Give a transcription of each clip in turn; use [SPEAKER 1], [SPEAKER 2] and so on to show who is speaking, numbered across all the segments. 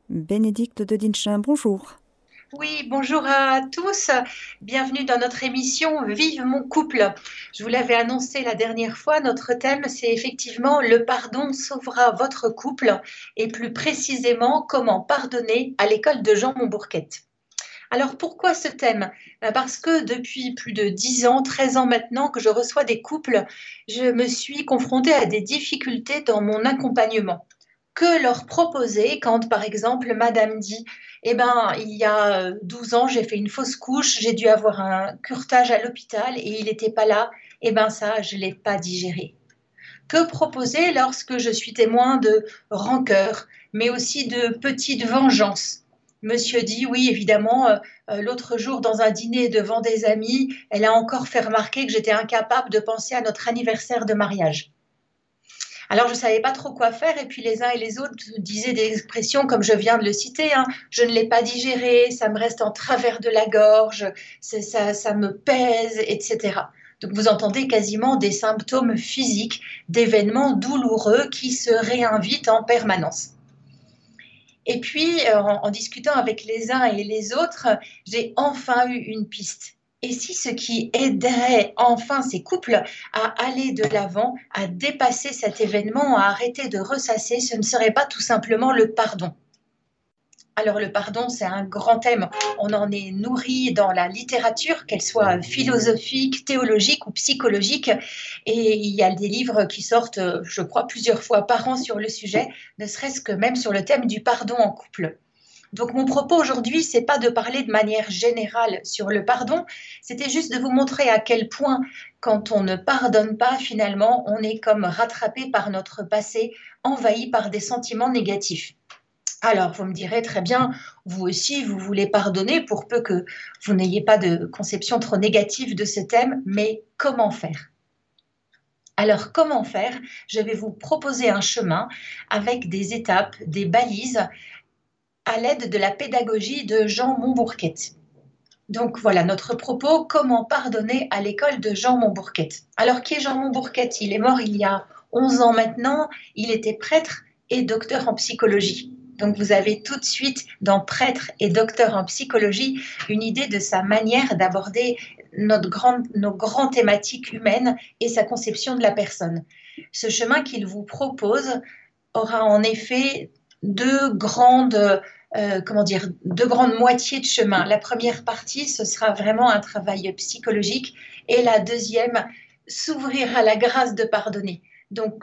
[SPEAKER 1] Bénédicte de Dinchin, bonjour.
[SPEAKER 2] Oui, bonjour à tous. Bienvenue dans notre émission Vive mon couple. Je vous l'avais annoncé la dernière fois, notre thème, c'est effectivement le pardon sauvera votre couple et plus précisément comment pardonner à l'école de Jean Montbourquette. Alors pourquoi ce thème? Parce que depuis plus de 10 ans, 13 ans maintenant que je reçois des couples, je me suis confrontée à des difficultés dans mon accompagnement. Que leur proposer quand, par exemple, madame dit, eh ben, il y a 12 ans, j'ai fait une fausse couche, j'ai dû avoir un curetage à l'hôpital et il n'était pas là. Eh ben, ça, je ne l'ai pas digéré. Que proposer lorsque je suis témoin de rancœur, mais aussi de petites vengeances? Monsieur dit, oui, évidemment, l'autre jour, dans un dîner devant des amis, elle a encore fait remarquer que j'étais incapable de penser à notre anniversaire de mariage. Alors, je ne savais pas trop quoi faire, et puis les uns et les autres disaient des expressions comme je viens de le citer, hein, je ne l'ai pas digéré, ça me reste en travers de la gorge, ça me pèse, etc. Donc, vous entendez quasiment des symptômes physiques d'événements douloureux qui se réinvitent en permanence. Et puis, en discutant avec les uns et les autres, j'ai enfin eu une piste. Et si ce qui aiderait enfin ces couples à aller de l'avant, à dépasser cet événement, à arrêter de ressasser, ce ne serait pas tout simplement le pardon? Alors le pardon, c'est un grand thème. On en est nourri dans la littérature, qu'elle soit philosophique, théologique ou psychologique. Et il y a des livres qui sortent, je crois, plusieurs fois par an sur le sujet, ne serait-ce que même sur le thème du pardon en couple. Donc mon propos aujourd'hui, c'est pas de parler de manière générale sur le pardon, c'était juste de vous montrer à quel point, quand on ne pardonne pas, finalement, on est comme rattrapé par notre passé, envahi par des sentiments négatifs. Alors, vous me direz très bien, vous aussi, vous voulez pardonner pour peu que vous n'ayez pas de conception trop négative de ce thème, mais comment faire? Alors, comment faire? Je vais vous proposer un chemin avec des étapes, des balises, à l'aide de la pédagogie de Jean Montbourquette. Donc voilà notre propos, comment pardonner à l'école de Jean Montbourquette. Alors, qui est Jean Montbourquette? Il est mort il y a 11 ans maintenant, il était prêtre et docteur en psychologie. Donc vous avez tout de suite dans prêtre et docteur en psychologie une idée de sa manière d'aborder nos grandes thématiques humaines et sa conception de la personne. Ce chemin qu'il vous propose aura en effet deux grandes moitiés de chemin. La première partie, ce sera vraiment un travail psychologique et la deuxième, s'ouvrir à la grâce de pardonner. Donc,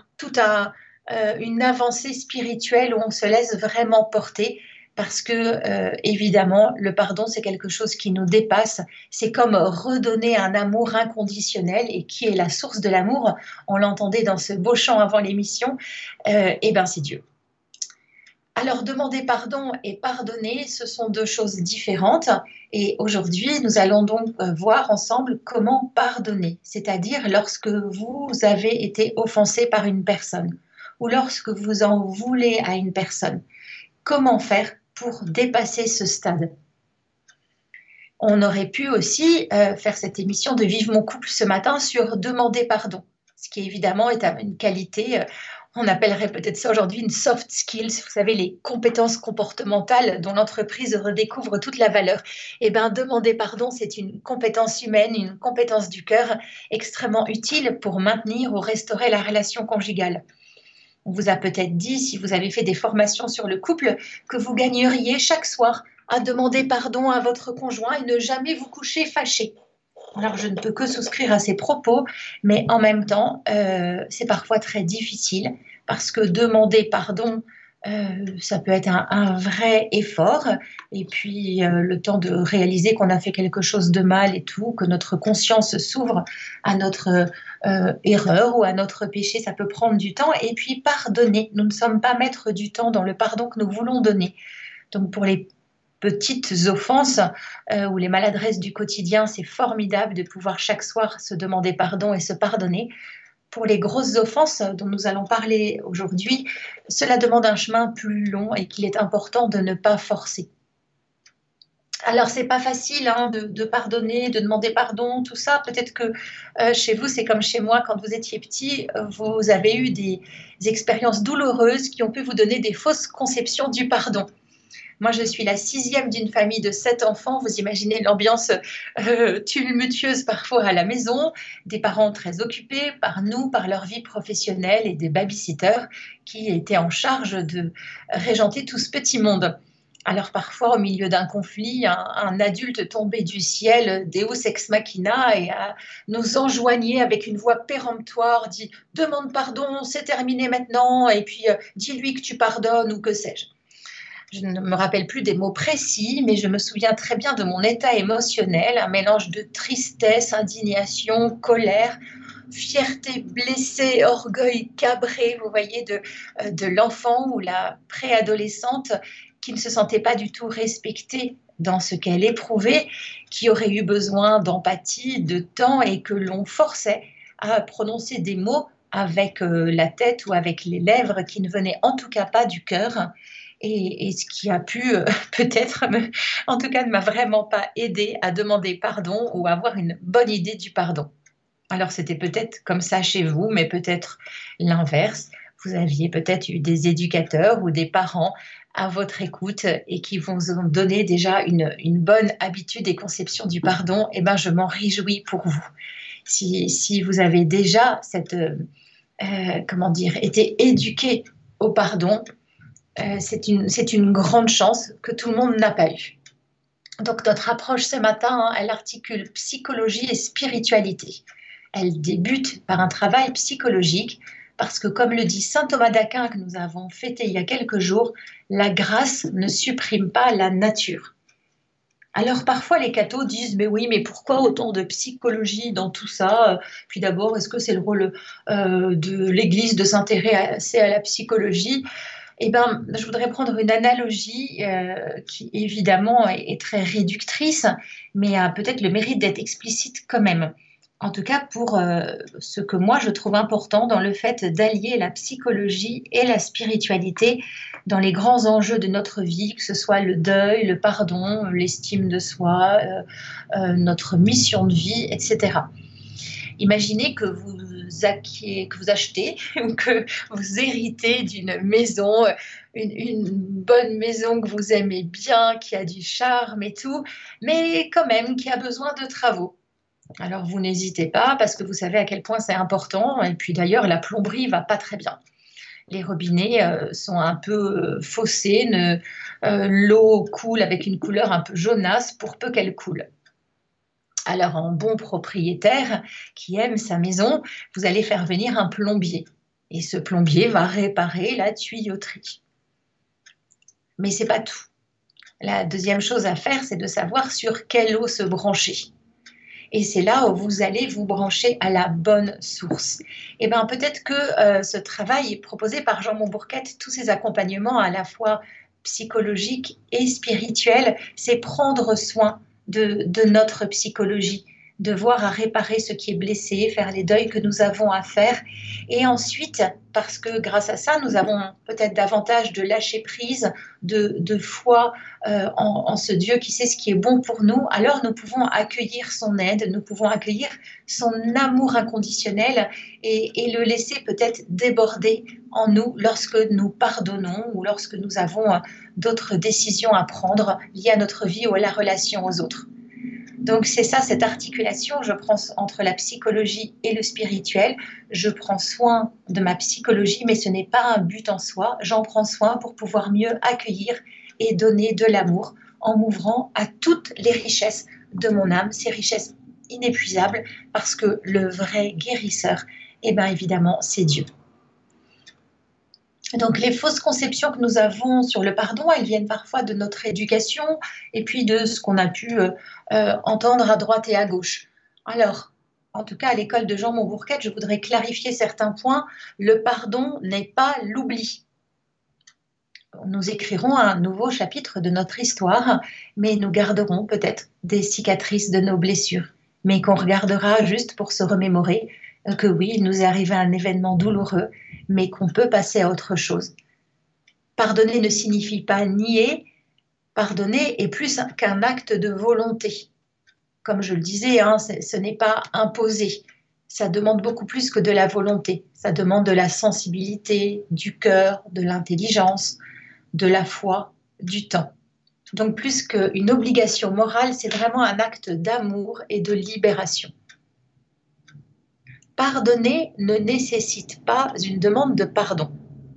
[SPEAKER 2] une avancée spirituelle où on se laisse vraiment porter parce que, évidemment, le pardon, c'est quelque chose qui nous dépasse. C'est comme redonner un amour inconditionnel et qui est la source de l'amour. On l'entendait dans ce beau chant avant l'émission. Eh bien, c'est Dieu. Alors, demander pardon et pardonner, ce sont deux choses différentes. Et aujourd'hui, nous allons donc voir ensemble comment pardonner, c'est-à-dire lorsque vous avez été offensé par une personne ou lorsque vous en voulez à une personne. Comment faire pour dépasser ce stade? On aurait pu aussi faire cette émission de Vive mon couple ce matin sur demander pardon, ce qui évidemment est une qualité, on appellerait peut-être ça aujourd'hui une soft skills, vous savez, les compétences comportementales dont l'entreprise redécouvre toute la valeur. Eh bien, demander pardon, c'est une compétence humaine, une compétence du cœur extrêmement utile pour maintenir ou restaurer la relation conjugale. On vous a peut-être dit, si vous avez fait des formations sur le couple, que vous gagneriez chaque soir à demander pardon à votre conjoint et ne jamais vous coucher fâché. Alors, je ne peux que souscrire à ces propos, mais en même temps, c'est parfois très difficile parce que demander pardon, ça peut être un vrai effort. Et puis, le temps de réaliser qu'on a fait quelque chose de mal et tout, que notre conscience s'ouvre à notre erreur ou à notre péché, ça peut prendre du temps. Et puis, pardonner. Nous ne sommes pas maîtres du temps dans le pardon que nous voulons donner. Donc, pour les petites offenses ou les maladresses du quotidien, c'est formidable de pouvoir chaque soir se demander pardon et se pardonner. Pour les grosses offenses dont nous allons parler aujourd'hui, cela demande un chemin plus long et qu'il est important de ne pas forcer. Alors, c'est pas facile hein, de pardonner, de demander pardon, tout ça. Peut-être que chez vous, c'est comme chez moi, quand vous étiez petit, vous avez eu des expériences douloureuses qui ont pu vous donner des fausses conceptions du pardon. Moi, je suis la sixième d'une famille de 7 enfants. Vous imaginez l'ambiance tumultueuse parfois à la maison, des parents très occupés par nous, par leur vie professionnelle et des babysitters qui étaient en charge de régenter tout ce petit monde. Alors parfois, au milieu d'un conflit, un adulte tombé du ciel, Deus ex machina, et nous enjoignait avec une voix péremptoire, dit «Demande pardon, c'est terminé maintenant, et puis dis-lui que tu pardonnes» ou que sais-je. Je ne me rappelle plus des mots précis, mais je me souviens très bien de mon état émotionnel, un mélange de tristesse, indignation, colère, fierté blessée, orgueil cabré, vous voyez, de l'enfant ou la préadolescente qui ne se sentait pas du tout respectée dans ce qu'elle éprouvait, qui aurait eu besoin d'empathie, de temps et que l'on forçait à prononcer des mots avec la tête ou avec les lèvres qui ne venaient en tout cas pas du cœur. Et ce qui a pu peut-être, en tout cas, ne m'a vraiment pas aidé à demander pardon ou à avoir une bonne idée du pardon. Alors c'était peut-être comme ça chez vous, mais peut-être l'inverse. Vous aviez peut-être eu des éducateurs ou des parents à votre écoute et qui vous ont donné déjà une bonne habitude et conception du pardon. Eh bien, je m'en réjouis pour vous. Si vous avez déjà été éduqué au pardon, c'est une grande chance que tout le monde n'a pas eu. Donc notre approche ce matin, elle articule psychologie et spiritualité. Elle débute par un travail psychologique parce que, comme le dit saint Thomas d'Aquin que nous avons fêté il y a quelques jours, la grâce ne supprime pas la nature. Alors parfois les cathos disent mais oui, mais pourquoi autant de psychologie dans tout ça? Puis d'abord, est-ce que c'est le rôle de l'Église de s'intéresser à la psychologie? Eh bien, je voudrais prendre une analogie qui évidemment est très réductrice, mais a peut-être le mérite d'être explicite quand même. En tout cas, pour ce que moi je trouve important dans le fait d'allier la psychologie et la spiritualité dans les grands enjeux de notre vie, que ce soit le deuil, le pardon, l'estime de soi, notre mission de vie, etc. Imaginez que vous achetez ou que vous héritez d'une maison, une bonne maison que vous aimez bien, qui a du charme et tout, mais quand même qui a besoin de travaux. Alors vous n'hésitez pas parce que vous savez à quel point c'est important. Et puis d'ailleurs, la plomberie va pas très bien. Les robinets sont un peu faussés, l'eau coule avec une couleur un peu jaunasse pour peu qu'elle coule. Alors, en bon propriétaire qui aime sa maison, vous allez faire venir un plombier. Et ce plombier va réparer la tuyauterie. Mais ce n'est pas tout. La deuxième chose à faire, c'est de savoir sur quelle eau se brancher. Et c'est là où vous allez vous brancher à la bonne source. Et bien, peut-être que ce travail proposé par Jean Montbourquette, tous ces accompagnements à la fois psychologiques et spirituels, c'est prendre soin de notre psychologie, de voir à réparer ce qui est blessé, faire les deuils que nous avons à faire. Et ensuite, parce que grâce à ça, nous avons peut-être davantage de lâcher prise, de foi en ce Dieu qui sait ce qui est bon pour nous, alors nous pouvons accueillir son aide, nous pouvons accueillir son amour inconditionnel et le laisser peut-être déborder en nous lorsque nous pardonnons ou lorsque nous avons d'autres décisions à prendre liées à notre vie ou à la relation aux autres. Donc c'est ça, cette articulation, je prends entre la psychologie et le spirituel. Je prends soin de ma psychologie, mais ce n'est pas un but en soi. J'en prends soin pour pouvoir mieux accueillir et donner de l'amour en m'ouvrant à toutes les richesses de mon âme, ces richesses inépuisables, parce que le vrai guérisseur, eh bien évidemment, c'est Dieu. Donc les fausses conceptions que nous avons sur le pardon, elles viennent parfois de notre éducation et puis de ce qu'on a pu entendre à droite et à gauche. Alors, en tout cas à l'école de Jean Montbourquette, je voudrais clarifier certains points. Le pardon n'est pas l'oubli. Nous écrirons un nouveau chapitre de notre histoire, mais nous garderons peut-être des cicatrices de nos blessures, mais qu'on regardera juste pour se remémorer que oui, il nous est arrivé un événement douloureux, mais qu'on peut passer à autre chose. Pardonner ne signifie pas nier, pardonner est plus qu'un acte de volonté. Comme je le disais, ce n'est pas imposé. Ça demande beaucoup plus que de la volonté. Ça demande de la sensibilité, du cœur, de l'intelligence, de la foi, du temps. Donc plus qu'une obligation morale, c'est vraiment un acte d'amour et de libération. Pardonner ne nécessite pas une demande de pardon.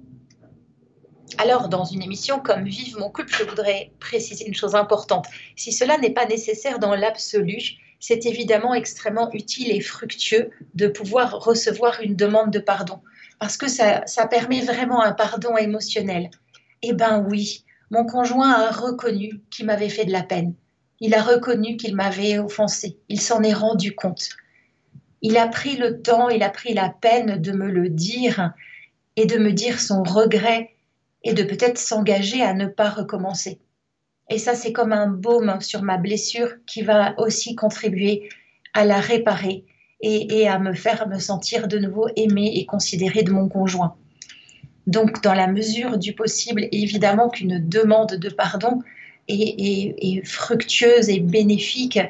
[SPEAKER 2] Alors, dans une émission comme Vive mon couple, je voudrais préciser une chose importante. Si cela n'est pas nécessaire dans l'absolu, c'est évidemment extrêmement utile et fructueux de pouvoir recevoir une demande de pardon, parce que ça permet vraiment un pardon émotionnel. Eh bien oui, mon conjoint a reconnu qu'il m'avait fait de la peine. Il a reconnu qu'il m'avait offensé. Il s'en est rendu compte. Il a pris le temps, il a pris la peine de me le dire et de me dire son regret et de peut-être s'engager à ne pas recommencer. Et ça, c'est comme un baume sur ma blessure qui va aussi contribuer à la réparer et à me faire me sentir de nouveau aimée et considérée de mon conjoint. Donc, dans la mesure du possible, évidemment qu'une demande de pardon est fructueuse et bénéfique,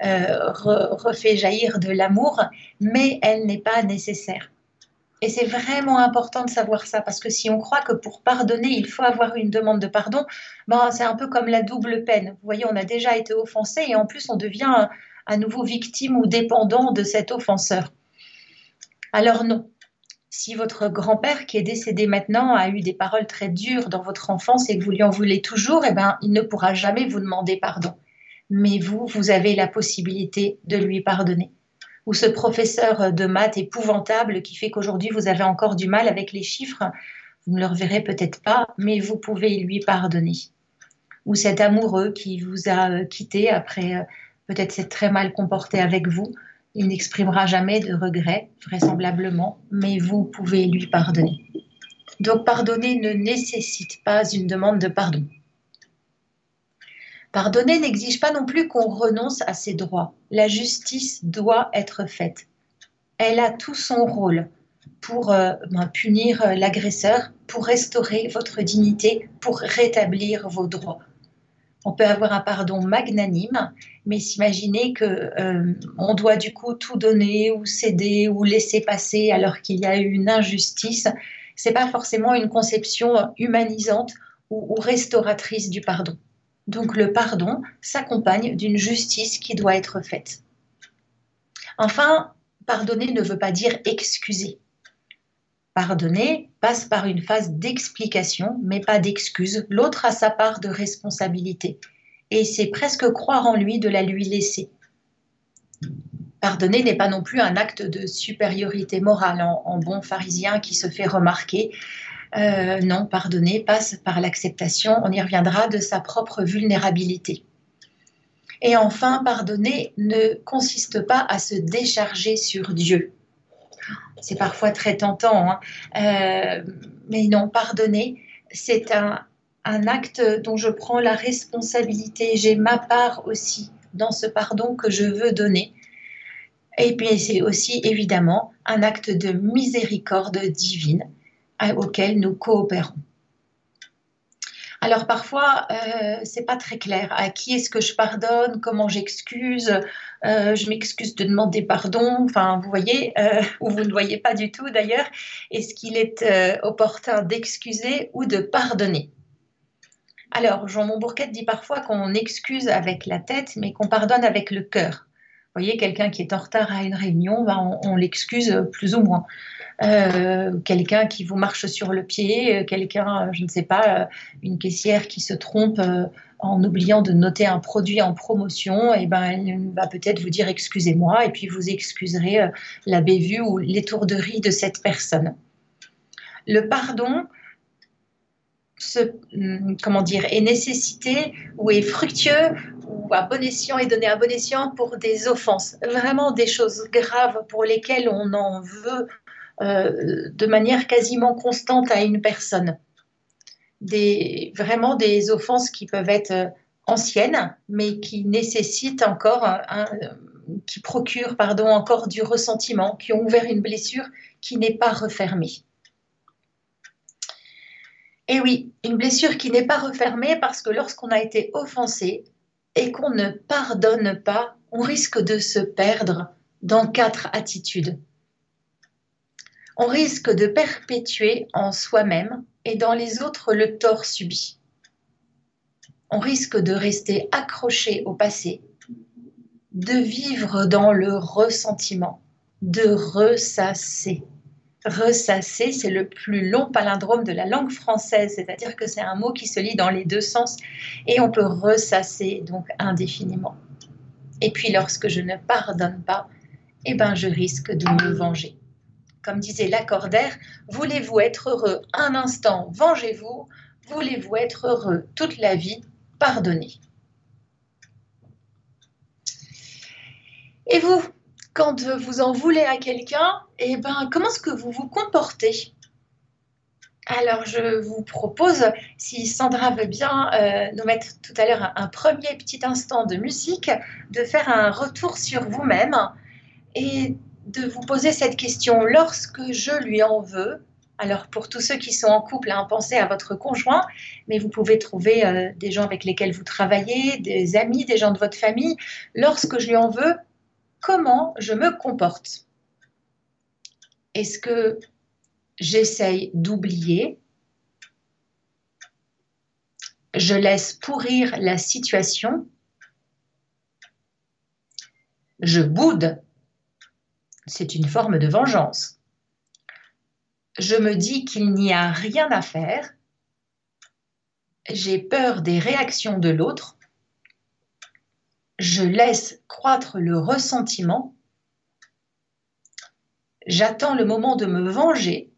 [SPEAKER 2] refait jaillir de l'amour, mais elle n'est pas nécessaire. Et c'est vraiment important de savoir ça, parce que si on croit que pour pardonner, il faut avoir une demande de pardon, ben, c'est un peu comme la double peine. Vous voyez, on a déjà été offensé et en plus on devient à nouveau victime ou dépendant de cet offenseur. Alors non. Si votre grand-père qui est décédé maintenant a eu des paroles très dures dans votre enfance et que vous lui en voulez toujours, eh ben, il ne pourra jamais vous demander pardon. Mais vous avez la possibilité de lui pardonner. Ou ce professeur de maths épouvantable qui fait qu'aujourd'hui vous avez encore du mal avec les chiffres, vous ne le reverrez peut-être pas, mais vous pouvez lui pardonner. Ou cet amoureux qui vous a quitté après peut-être s'être très mal comporté avec vous, il n'exprimera jamais de regret, vraisemblablement, mais vous pouvez lui pardonner. Donc pardonner ne nécessite pas une demande de pardon. Pardonner n'exige pas non plus qu'on renonce à ses droits. La justice doit être faite. Elle a tout son rôle pour punir l'agresseur, pour restaurer votre dignité, pour rétablir vos droits. On peut avoir un pardon magnanime, mais s'imaginer qu'on doit du coup tout donner ou céder ou laisser passer alors qu'il y a eu une injustice, ce n'est pas forcément une conception humanisante ou restauratrice du pardon. Donc le pardon s'accompagne d'une justice qui doit être faite. Enfin, pardonner ne veut pas dire excuser. Pardonner passe par une phase d'explication, mais pas d'excuse. L'autre a sa part de responsabilité. Et c'est presque croire en lui de la lui laisser. Pardonner n'est pas non plus un acte de supériorité morale en bon pharisien qui se fait remarquer. Non, pardonner passe par l'acceptation, on y reviendra, de sa propre vulnérabilité. Et enfin, pardonner ne consiste pas à se décharger sur Dieu. C'est parfois très tentant, mais non, pardonner, c'est un acte dont je prends la responsabilité. J'ai ma part aussi dans ce pardon que je veux donner. Et puis c'est aussi évidemment un acte de miséricorde divine auquel nous coopérons. Alors parfois, c'est pas très clair. À qui est-ce que je pardonne? Comment j'excuse? Je m'excuse de demander pardon. Enfin, vous voyez, ou vous ne voyez pas du tout d'ailleurs. Est-ce qu'il est opportun d'excuser ou de pardonner? Alors, Jean Montbourquette dit parfois qu'on excuse avec la tête, mais qu'on pardonne avec le cœur. Vous voyez, quelqu'un qui est en retard à une réunion, ben, on l'excuse plus ou moins. Quelqu'un qui vous marche sur le pied, quelqu'un, je ne sais pas, une caissière qui se trompe en oubliant de noter un produit en promotion, et ben elle va peut-être vous dire excusez-moi, et puis vous excuserez la bévue ou l'étourderie de cette personne. Le pardon est nécessité ou est fructueux ou à bon escient est donné à bon escient pour des offenses, vraiment des choses graves pour lesquelles on en veut de manière quasiment constante à une personne. Vraiment des offenses qui peuvent être anciennes, mais qui nécessitent encore, qui procurent encore du ressentiment, qui ont ouvert une blessure qui n'est pas refermée. Et oui, une blessure qui n'est pas refermée parce que lorsqu'on a été offensé et qu'on ne pardonne pas, on risque de se perdre dans 4 attitudes. On risque de perpétuer en soi-même et dans les autres le tort subi. on risque de rester accroché au passé, de vivre dans le ressentiment, de ressasser. Ressasser, c'est le plus long palindrome de la langue française, c'est-à-dire que c'est un mot qui se lit dans les deux sens et on peut ressasser donc indéfiniment. Et puis lorsque je ne pardonne pas, eh ben je risque de me venger. Comme disait Lacordaire, voulez-vous être heureux un instant, vengez-vous. Voulez-vous être heureux toute la vie, pardonnez. Et vous, quand vous en voulez à quelqu'un, eh ben, comment est-ce que vous vous comportez? Alors, je vous propose, si Sandra veut bien nous mettre tout à l'heure un premier petit instant de musique, de faire un retour sur vous-même et de vous poser cette question. Lorsque je lui en veux, alors pour tous ceux qui sont en couple, hein, pensez à votre conjoint, mais vous pouvez trouver des gens avec lesquels vous travaillez, des amis, des gens de votre famille. Lorsque je lui en veux, comment je me comporte? Est-ce que j'essaye d'oublier? Je laisse pourrir la situation? Je boude? C'est une forme de vengeance. Je me dis qu'il n'y a rien à faire. J'ai peur des réactions de l'autre. Je laisse croître le ressentiment. J'attends le moment de me venger.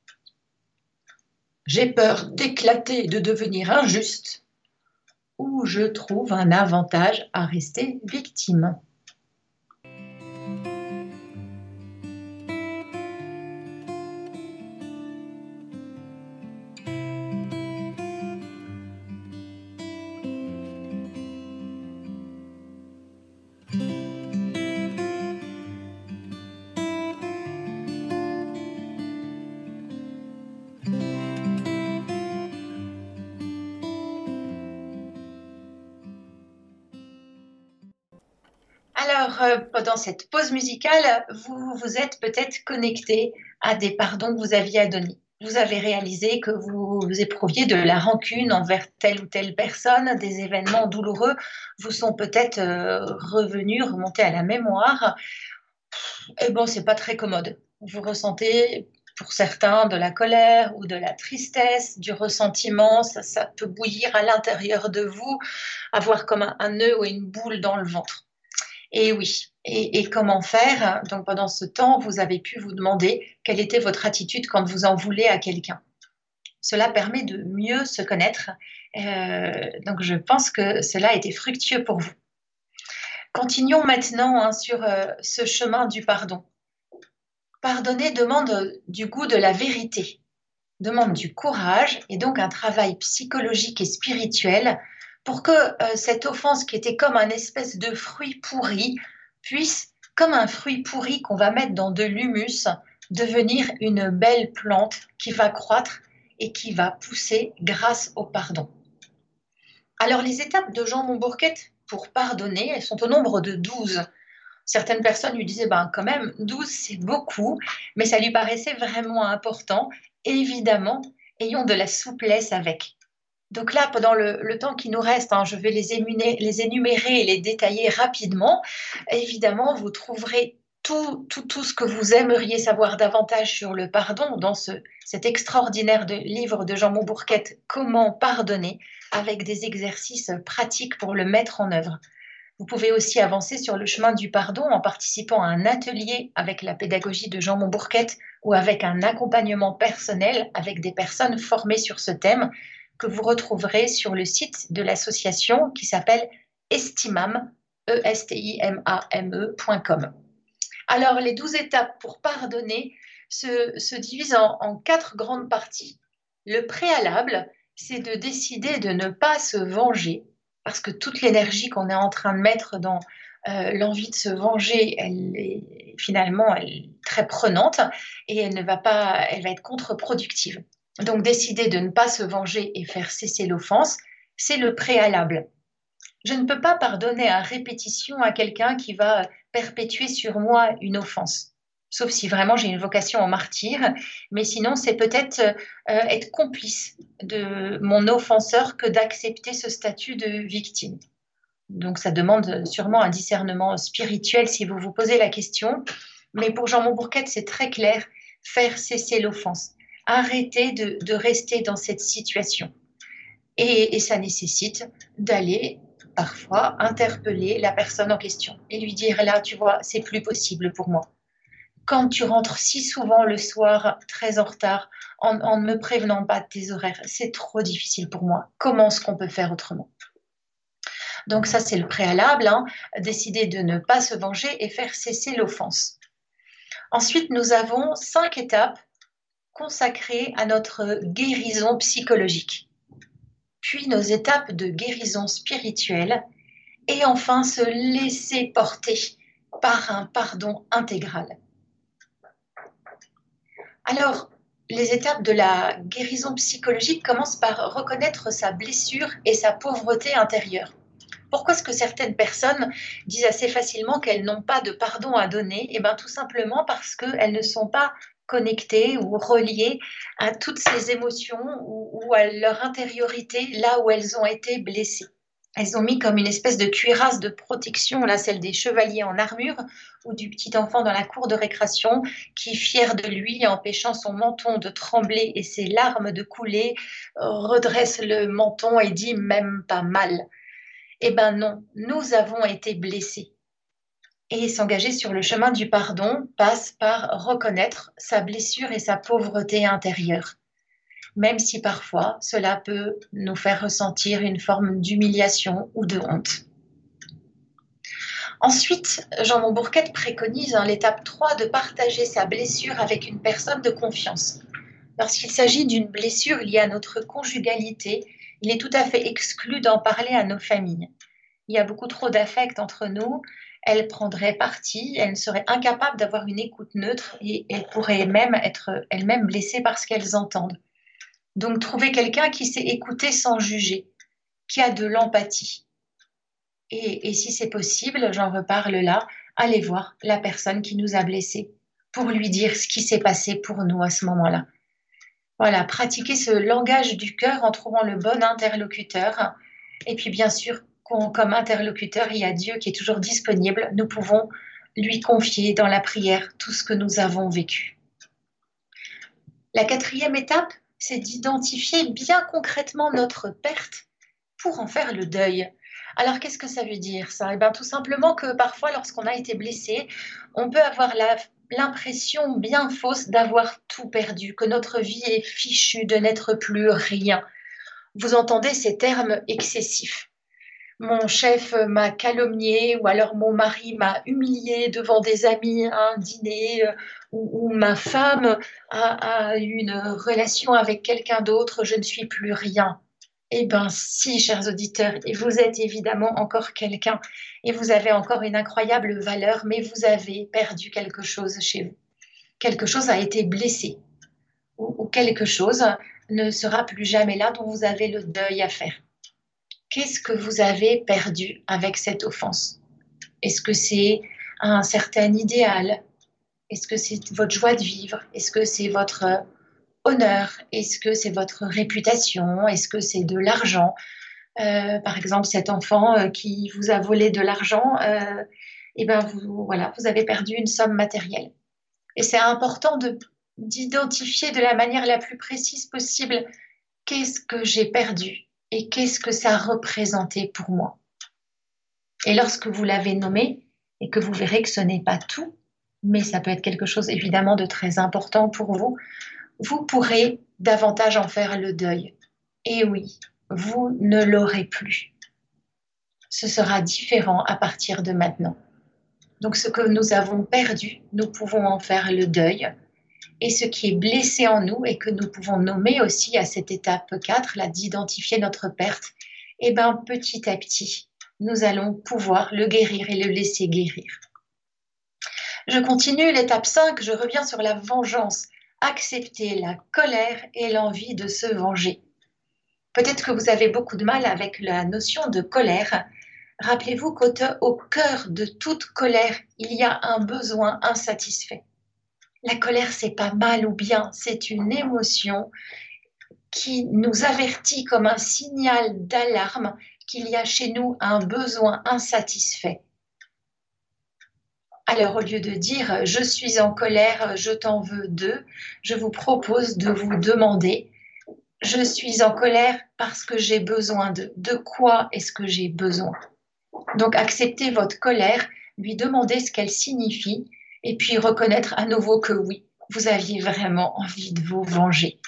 [SPEAKER 2] J'ai peur d'éclater et de devenir injuste. Ou je trouve un avantage à rester victime. Alors, pendant cette pause musicale, vous vous êtes peut-être connecté à des pardons que vous aviez à donner. Vous avez réalisé que vous éprouviez de la rancune envers telle ou telle personne, des événements douloureux vous sont peut-être revenus, remontés à la mémoire. Et bon, c'est pas très commode. Vous ressentez, pour certains, de la colère ou de la tristesse, du ressentiment. Ça peut bouillir à l'intérieur de vous, avoir comme un nœud ou une boule dans le ventre. Et oui, et comment faire? Donc pendant ce temps, vous avez pu vous demander quelle était votre attitude quand vous en voulez à quelqu'un. Cela permet de mieux se connaître. Donc je pense que cela a été fructueux pour vous. Continuons maintenant sur ce chemin du pardon. Pardonner demande du goût de la vérité, demande du courage et donc un travail psychologique et spirituel pour que cette offense qui était comme un espèce de fruit pourri puisse, comme un fruit pourri qu'on va mettre dans de l'humus, devenir une belle plante qui va croître et qui va pousser grâce au pardon. Alors les étapes de Jean Montbourquette pour pardonner, elles sont au nombre de 12. Certaines personnes lui disaient, ben quand même, 12 c'est beaucoup, mais ça lui paraissait vraiment important. Et évidemment, ayons de la souplesse avec. Donc là, pendant le temps qui nous reste, hein, je vais les énumérer et les détailler rapidement. Évidemment, vous trouverez tout ce que vous aimeriez savoir davantage sur le pardon dans cet extraordinaire livre de Jean Montbourquette, Comment pardonner, avec des exercices pratiques pour le mettre en œuvre. Vous pouvez aussi avancer sur le chemin du pardon en participant à un atelier avec la pédagogie de Jean Montbourquette ou avec un accompagnement personnel avec des personnes formées sur ce thème que vous retrouverez sur le site de l'association qui s'appelle Estimame, estimame.com. Alors, les 12 étapes pour pardonner se divisent en 4 grandes parties. Le préalable, c'est de décider de ne pas se venger, parce que toute l'énergie qu'on est en train de mettre dans l'envie de se venger, elle est très prenante et elle va être contre-productive. Donc, décider de ne pas se venger et faire cesser l'offense, c'est le préalable. Je ne peux pas pardonner à répétition à quelqu'un qui va perpétuer sur moi une offense. Sauf si vraiment j'ai une vocation en martyr, mais sinon c'est peut-être être complice de mon offenseur que d'accepter ce statut de victime. Donc ça demande sûrement un discernement spirituel si vous vous posez la question. Mais pour Jean Montbourquette, c'est très clair, faire cesser l'offense. Arrêter de rester dans cette situation. Et ça nécessite d'aller parfois interpeller la personne en question et lui dire, là, tu vois, c'est plus possible pour moi. Quand tu rentres si souvent le soir, très en retard, en ne me prévenant pas de tes horaires, c'est trop difficile pour moi. Comment est-ce qu'on peut faire autrement? Donc ça, c'est le préalable, hein, décider de ne pas se venger et faire cesser l'offense. Ensuite, nous avons 5 étapes consacrées à notre guérison psychologique, puis nos étapes de guérison spirituelle, et enfin se laisser porter par un pardon intégral. Alors, les étapes de la guérison psychologique commencent par reconnaître sa blessure et sa pauvreté intérieure. Pourquoi est-ce que certaines personnes disent assez facilement qu'elles n'ont pas de pardon à donner? Eh bien, tout simplement parce qu'elles ne sont pas connectées ou reliées à toutes ces émotions ou à leur intériorité, là où elles ont été blessées. Elles ont mis comme une espèce de cuirasse de protection, là, celle des chevaliers en armure ou du petit enfant dans la cour de récréation qui, fier de lui, empêchant son menton de trembler et ses larmes de couler, redresse le menton et dit même pas mal. Eh bien non, nous avons été blessés. Et s'engager sur le chemin du pardon passe par reconnaître sa blessure et sa pauvreté intérieure, même si parfois cela peut nous faire ressentir une forme d'humiliation ou de honte. Ensuite, Jean Montbourquette préconise l'étape 3 de partager sa blessure avec une personne de confiance. Lorsqu'il s'agit d'une blessure liée à notre conjugalité, il est tout à fait exclu d'en parler à nos familles. Il y a beaucoup trop d'affect entre nous, elle prendrait parti, elle serait incapable d'avoir une écoute neutre et elle pourrait même être elle-même blessée par ce qu'elles entendent. Donc trouver quelqu'un qui sait écouter sans juger, qui a de l'empathie. Et si c'est possible, j'en reparle là, allez voir la personne qui nous a blessés pour lui dire ce qui s'est passé pour nous à ce moment-là. Voilà, pratiquer ce langage du cœur en trouvant le bon interlocuteur. Et puis bien sûr, comme interlocuteur, il y a Dieu qui est toujours disponible. Nous pouvons lui confier dans la prière tout ce que nous avons vécu. La 4e étape, c'est d'identifier bien concrètement notre perte pour en faire le deuil. Alors, qu'est-ce que ça veut dire ça? Eh bien, tout simplement que parfois, lorsqu'on a été blessé, on peut avoir l'impression bien fausse d'avoir tout perdu, que notre vie est fichue, de n'être plus rien. Vous entendez ces termes excessifs. Mon chef m'a calomnié, ou alors mon mari m'a humilié devant des amis à un dîner, ou ma femme a eu une relation avec quelqu'un d'autre, je ne suis plus rien. Eh bien si, chers auditeurs, et vous êtes évidemment encore quelqu'un, et vous avez encore une incroyable valeur, mais vous avez perdu quelque chose chez vous. Quelque chose a été blessé, ou quelque chose ne sera plus jamais là dont vous avez le deuil à faire. Qu'est-ce que vous avez perdu avec cette offense? Est-ce que c'est un certain idéal? Est-ce que c'est votre joie de vivre? Est-ce que c'est votre honneur? Est-ce que c'est votre réputation? Est-ce que c'est de l'argent? Par exemple, cet enfant qui vous a volé de l'argent, eh ben vous avez perdu une somme matérielle. Et c'est important d'identifier de la manière la plus précise possible qu'est-ce que j'ai perdu et qu'est-ce que ça représentait pour moi. Et lorsque vous l'avez nommé et que vous verrez que ce n'est pas tout, mais ça peut être quelque chose évidemment de très important pour vous, vous pourrez davantage en faire le deuil. Et oui, vous ne l'aurez plus. Ce sera différent à partir de maintenant. Donc ce que nous avons perdu, nous pouvons en faire le deuil. Et ce qui est blessé en nous et que nous pouvons nommer aussi à cette étape 4, là, d'identifier notre perte, eh bien petit à petit, nous allons pouvoir le guérir et le laisser guérir. Je continue l'étape 5, je reviens sur la vengeance. Accepter la colère et l'envie de se venger. Peut-être que vous avez beaucoup de mal avec la notion de colère. Rappelez-vous qu'au cœur de toute colère, il y a un besoin insatisfait. La colère, c'est pas mal ou bien, c'est une émotion qui nous avertit comme un signal d'alarme qu'il y a chez nous un besoin insatisfait. Alors, au lieu de dire je suis en colère, je t'en veux d'eux, je vous propose de vous demander je suis en colère parce que j'ai besoin d'eux. De quoi est-ce que j'ai besoin? Donc, acceptez votre colère, lui demander ce qu'elle signifie et puis reconnaître à nouveau que oui, vous aviez vraiment envie de vous venger.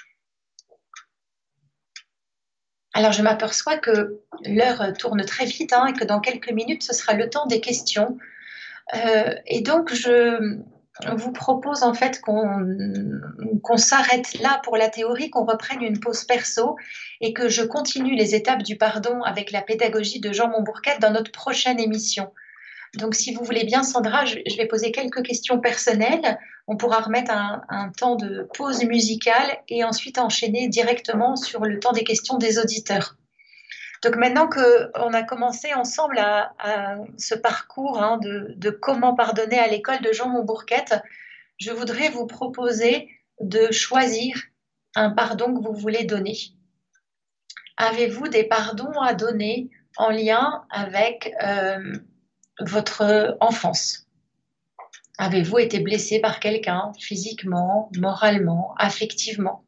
[SPEAKER 2] Alors, je m'aperçois que l'heure tourne très vite et que dans quelques minutes, ce sera le temps des questions. Et donc, je vous propose en fait qu'on s'arrête là pour la théorie, qu'on reprenne une pause perso et que je continue les étapes du pardon avec la pédagogie de Jean Montbourquette dans notre prochaine émission. Donc, si vous voulez bien, Sandra, je vais poser quelques questions personnelles. On pourra remettre un temps de pause musicale et ensuite enchaîner directement sur le temps des questions des auditeurs. Donc maintenant qu'on a commencé ensemble à ce parcours de comment pardonner à l'école de Jean Montbourquette, je voudrais vous proposer de choisir un pardon que vous voulez donner. Avez-vous des pardons à donner en lien avec votre enfance? Avez-vous été blessé par quelqu'un physiquement, moralement, affectivement?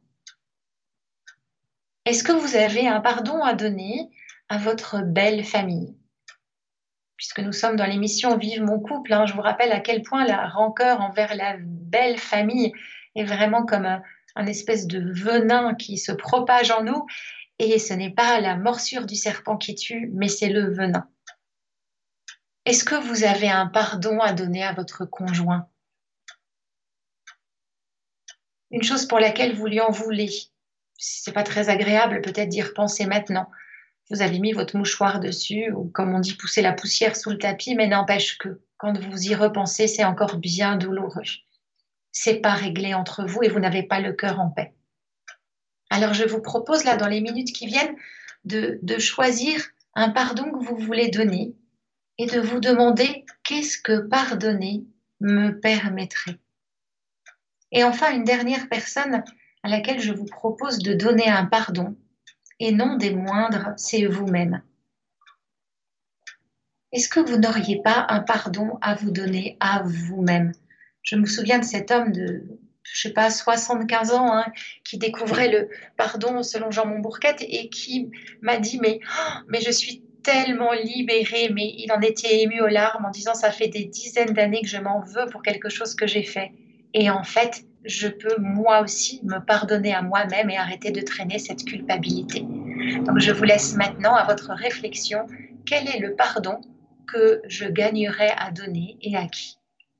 [SPEAKER 2] Est-ce que vous avez un pardon à donner à votre belle famille? Puisque nous sommes dans l'émission Vive mon couple, je vous rappelle à quel point la rancœur envers la belle famille est vraiment comme un espèce de venin qui se propage en nous. Et ce n'est pas la morsure du serpent qui tue, mais c'est le venin. Est-ce que vous avez un pardon à donner à votre conjoint? Une chose pour laquelle vous lui en voulez. C'est pas très agréable peut-être d'y repenser maintenant. Vous avez mis votre mouchoir dessus, ou comme on dit, pousser la poussière sous le tapis, mais n'empêche que quand vous y repensez, c'est encore bien douloureux. C'est pas réglé entre vous et vous n'avez pas le cœur en paix. Alors je vous propose là, dans les minutes qui viennent, de choisir un pardon que vous voulez donner et de vous demander qu'est-ce que pardonner me permettrait. Et enfin, une dernière personne à laquelle je vous propose de donner un pardon, et non des moindres, c'est vous-même. Est-ce que vous n'auriez pas un pardon à vous donner à vous-même? Je me souviens de cet homme de, je sais pas, 75 ans, qui découvrait le pardon selon Jean Montbourquette et qui m'a dit mais je suis tellement libérée, mais il en était ému aux larmes en disant ça fait des dizaines d'années que je m'en veux pour quelque chose que j'ai fait. Et en fait, je peux moi aussi me pardonner à moi-même et arrêter de traîner cette culpabilité. Donc je vous laisse maintenant à votre réflexion. Quel est le pardon que je gagnerais à donner et à qui?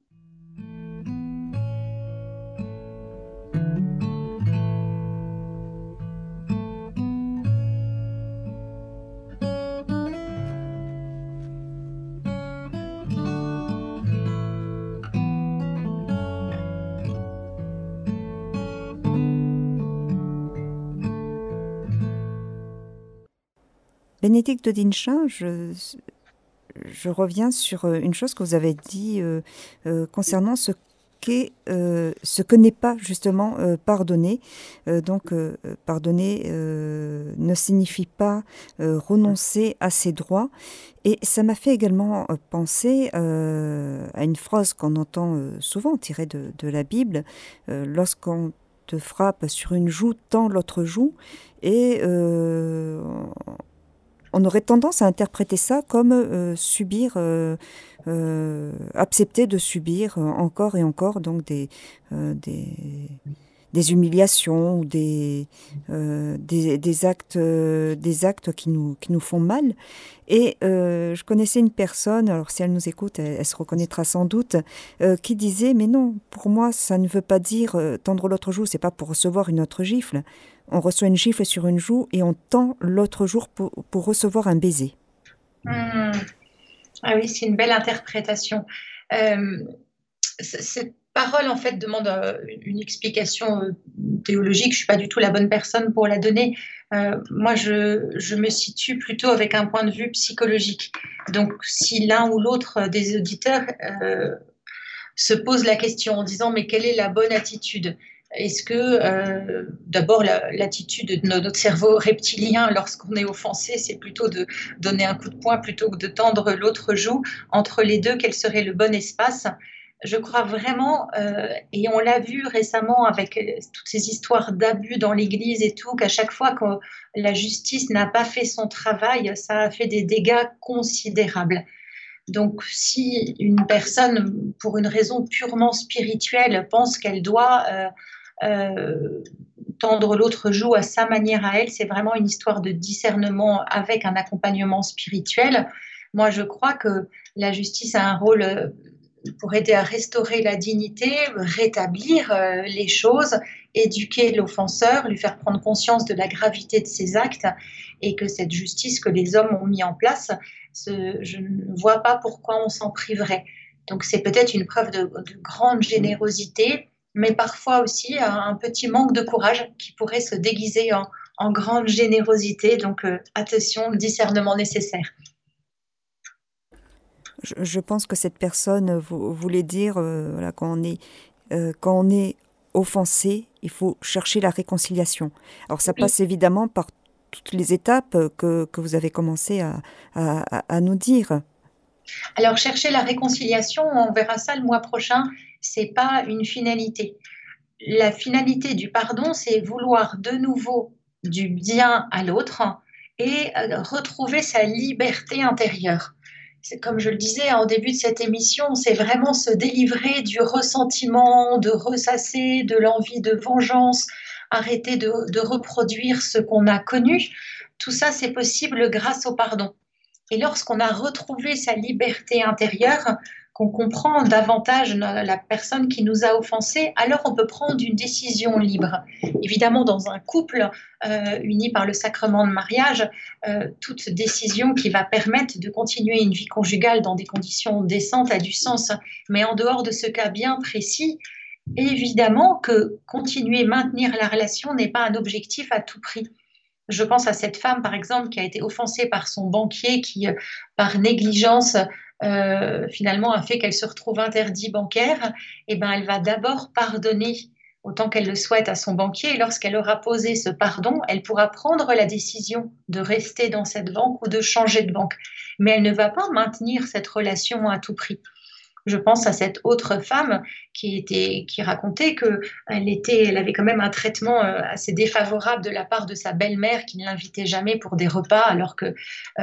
[SPEAKER 1] Bénédicte Dinchin, je reviens sur une chose que vous avez dit concernant ce que n'est pas justement pardonner. Pardonner ne signifie pas renoncer à ses droits. Et ça m'a fait également penser à une phrase qu'on entend souvent tirée de la Bible. Lorsqu'on te frappe sur une joue, tends l'autre joue. Et on aurait tendance à interpréter ça comme subir, accepter de subir encore et encore donc des humiliations ou des actes qui nous font mal. Et je connaissais une personne, alors si elle nous écoute, elle se reconnaîtra sans doute, qui disait « Mais non, pour moi, ça ne veut pas dire tendre l'autre joue, c'est pas pour recevoir une autre gifle. On reçoit une gifle sur une joue et on tend l'autre joue pour recevoir un baiser. »
[SPEAKER 2] Ah oui, c'est une belle interprétation. Cette parole, en fait, demande une explication théologique. Je ne suis pas du tout la bonne personne pour la donner. Moi, je me situe plutôt avec un point de vue psychologique. Donc, si l'un ou l'autre des auditeurs se pose la question en disant mais quelle est la bonne attitude? Est-ce que d'abord l'attitude de notre cerveau reptilien lorsqu'on est offensé, c'est plutôt de donner un coup de poing plutôt que de tendre l'autre joue. Entre les deux, quel serait le bon espace? Je crois vraiment, et on l'a vu récemment avec toutes ces histoires d'abus dans l'Église et tout, qu'à chaque fois que la justice n'a pas fait son travail, ça a fait des dégâts considérables. Donc, si une personne, pour une raison purement spirituelle, pense qu'elle doit tendre l'autre joue à sa manière à elle, c'est vraiment une histoire de discernement avec un accompagnement spirituel. Moi, je crois que la justice a un rôle pour aider à restaurer la dignité, rétablir les choses, éduquer l'offenseur, lui faire prendre conscience de la gravité de ses actes et que cette justice que les hommes ont mis en place, je ne vois pas pourquoi on s'en priverait. Donc c'est peut-être une preuve de grande générosité, mais parfois aussi un petit manque de courage qui pourrait se déguiser en grande générosité. Donc attention, discernement nécessaire.
[SPEAKER 1] Je pense que cette personne voulait dire, voilà, quand on est offensé, il faut chercher la réconciliation. Alors ça
[SPEAKER 2] Oui.
[SPEAKER 1] passe évidemment par toutes les étapes que vous avez commencé à nous dire.
[SPEAKER 2] Alors, chercher la réconciliation, on verra ça le mois prochain, c'est pas une finalité. La finalité du pardon, c'est vouloir de nouveau du bien à l'autre et retrouver sa liberté intérieure. C'est comme je le disais en début de cette émission, c'est vraiment se délivrer du ressentiment, de ressasser, de l'envie de vengeance, arrêter de reproduire ce qu'on a connu. Tout ça, c'est possible grâce au pardon. Et lorsqu'on a retrouvé sa liberté intérieure, qu'on comprend davantage la personne qui nous a offensés, alors on peut prendre une décision libre. Évidemment, dans un couple uni par le sacrement de mariage, toute décision qui va permettre de continuer une vie conjugale dans des conditions décentes a du sens. Mais en dehors de ce cas bien précis, évidemment que continuer, maintenir la relation n'est pas un objectif à tout prix. Je pense à cette femme, par exemple, qui a été offensée par son banquier, qui, par négligence, finalement, a fait qu'elle se retrouve interdit bancaire. Eh ben, elle va d'abord pardonner autant qu'elle le souhaite à son banquier. Et lorsqu'elle aura posé ce pardon, elle pourra prendre la décision de rester dans cette banque ou de changer de banque. Mais elle ne va pas maintenir cette relation à tout prix. Je pense à cette autre femme qui racontait qu'elle avait quand même un traitement assez défavorable de la part de sa belle-mère qui ne l'invitait jamais pour des repas alors que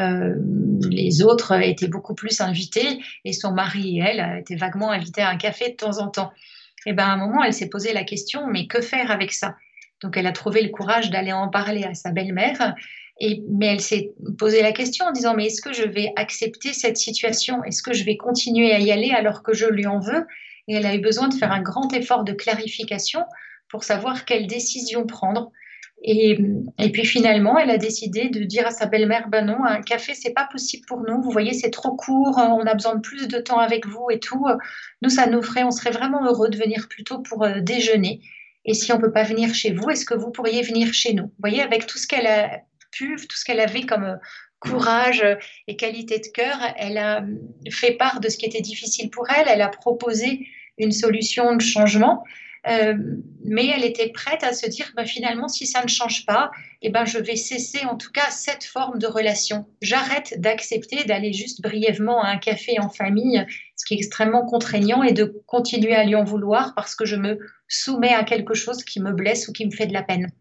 [SPEAKER 2] les autres étaient beaucoup plus invités et son mari et elle étaient vaguement invités à un café de temps en temps. Et ben à un moment, elle s'est posé la question, mais que faire avec ça? Donc elle a trouvé le courage d'aller en parler à sa belle-mère. Mais elle s'est posé la question en disant, mais est-ce que je vais accepter cette situation? Est-ce que je vais continuer à y aller alors que je lui en veux? Et elle a eu besoin de faire un grand effort de clarification pour savoir quelle décision prendre. Et puis finalement, elle a décidé de dire à sa belle-mère, ben non, un café, c'est pas possible pour nous. Vous voyez, c'est trop court, on a besoin de plus de temps avec vous et tout. Nous, on serait vraiment heureux de venir plus tôt pour déjeuner. Et si on peut pas venir chez vous, est-ce que vous pourriez venir chez nous? Vous voyez, avec tout ce qu'elle a tout ce qu'elle avait comme courage et qualité de cœur, elle a fait part de ce qui était difficile pour elle, elle a proposé une solution de changement, euh, mais elle était prête à se dire, ben, finalement, si ça ne change pas, eh ben, je vais cesser en tout cas cette forme de relation. J'arrête d'accepter d'aller juste brièvement à un café en famille, ce qui est extrêmement contraignant, et de continuer à lui en vouloir parce que je me soumets à quelque chose qui me blesse ou qui me fait de la peine.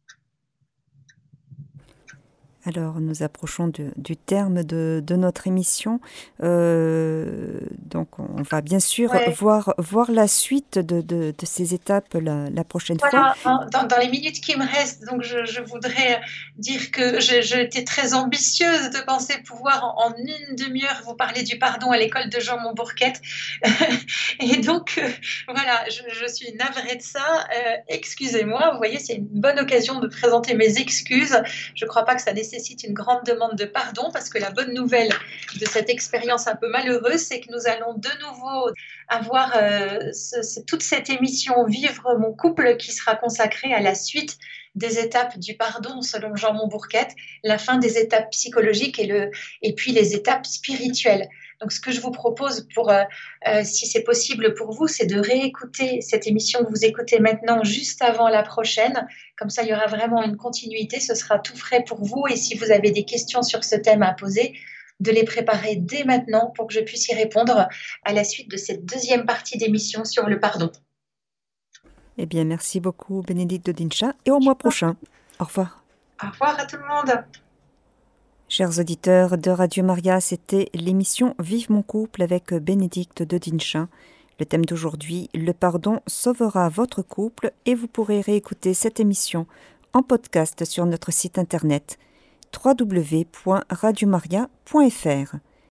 [SPEAKER 1] Alors, nous approchons du terme de notre émission. Donc, on va bien sûr
[SPEAKER 2] Ouais.
[SPEAKER 1] voir la suite de ces étapes la prochaine fois.
[SPEAKER 2] Voilà, dans les minutes qui me restent, donc je voudrais dire que j'étais très ambitieuse de penser pouvoir en une demi-heure vous parler du pardon à l'école de Jean Montbourquette. Et donc, voilà, je suis navrée de ça. Excusez-moi, vous voyez, c'est une bonne occasion de présenter mes excuses. Je ne crois pas que ça nécessite une grande demande de pardon, parce que la bonne nouvelle de cette expérience un peu malheureuse, c'est que nous allons de nouveau avoir toute cette émission Vivre mon couple qui sera consacrée à la suite des étapes du pardon selon Jean Montbourquette, la fin des étapes psychologiques et puis les étapes spirituelles. Donc, ce que je vous propose si c'est possible pour vous, c'est de réécouter cette émission que vous écoutez maintenant juste avant la prochaine. Comme ça, il y aura vraiment une continuité. Ce sera tout frais pour vous. Et si vous avez des questions sur ce thème à poser, de les préparer dès maintenant pour que je puisse y répondre à la suite de cette deuxième partie d'émission sur le pardon.
[SPEAKER 1] Eh bien, merci beaucoup, Bénédicte de Dinscha, et au mois prochain. Au revoir.
[SPEAKER 2] Au revoir à tout le monde.
[SPEAKER 1] Chers auditeurs de Radio Maria, c'était l'émission Vive mon couple avec Bénédicte de Dinscha. Le thème d'aujourd'hui, le pardon sauvera votre couple, et vous pourrez réécouter cette émission en podcast sur notre site internet www.radiomaria.fr.